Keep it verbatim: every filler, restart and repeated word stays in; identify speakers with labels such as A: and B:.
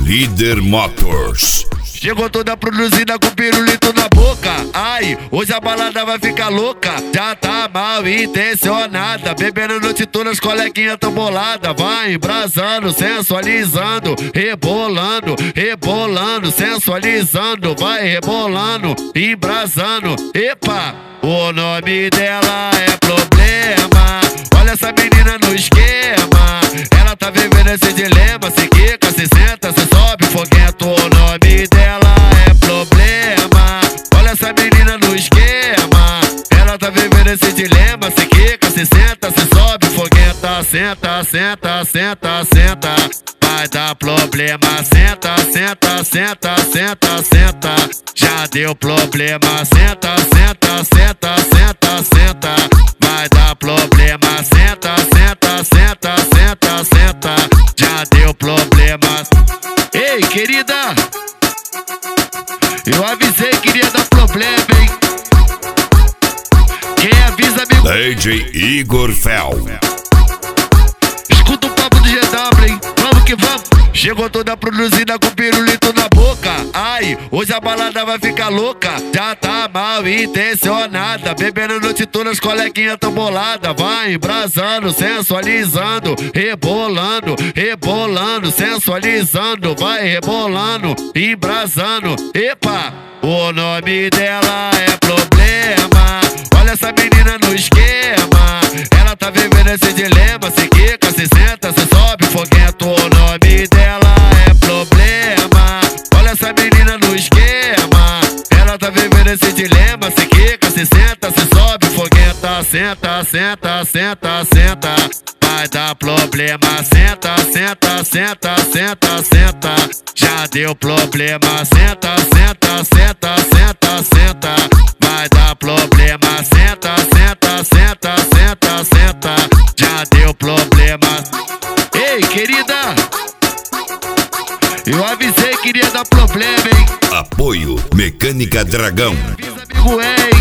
A: Líder Motors.
B: Chegou toda produzida com pirulito na boca. Ai, hoje a balada vai ficar louca. Já tá mal intencionada, bebendo a noite toda, as coleguinhas tão bolada. Vai embrasando, sensualizando, rebolando, rebolando, sensualizando. Vai rebolando, embrasando. Epa, o nome dela é Problema. Olha essa menina no esquema, ela tá vivendo esse dilema. Se quica, se senta, se sobe foguento. O nome dela é Problema. Olha essa menina no esquema, ela tá vivendo esse dilema. Se quica, se senta, se sobe foguenta. Senta, senta, senta, senta, vai dar problema. Senta, senta, senta, senta, senta, já deu problema. Senta, senta, senta, senta, senta, vai dar problema. Senta, senta, senta, senta, senta, já deu problema. Ei, querida, eu avisei que iria dar problema, hein? Quem avisa, amigo?
A: D J Igor Fel.
B: Escuta o papo do G W, hein? Vamos que vamos. Chegou toda produzida com pirulito na boca. Ai, hoje a balada vai ficar louca. Já tá mal intencionada, bebendo a noite toda, as coleguinhas tão bolada. Vai embrasando, sensualizando, rebolando, rebolando, sensualizando. Vai rebolando, embrasando. Epa, o nome dela é Problema. Olha essa menina no esquema, ela tá vivendo esse dilema. Se quica, se senta, se sobe foguento. O nome dela é Problema. Olha essa menina no esquema, ela tá vivendo esse dilema. Se quica, se senta, se sobe foguenta. Senta, senta, senta, senta, vai dar problema. Senta, senta, senta, senta, senta, já deu problema. Senta, senta, senta, senta, senta, vai dar problema. Senta, senta, senta, senta, senta, já deu problema. Ei, querida, eu avisei que iria dar problema, hein?
A: Apoio Mecânica Dragão.
B: Avisa, amigo, hein?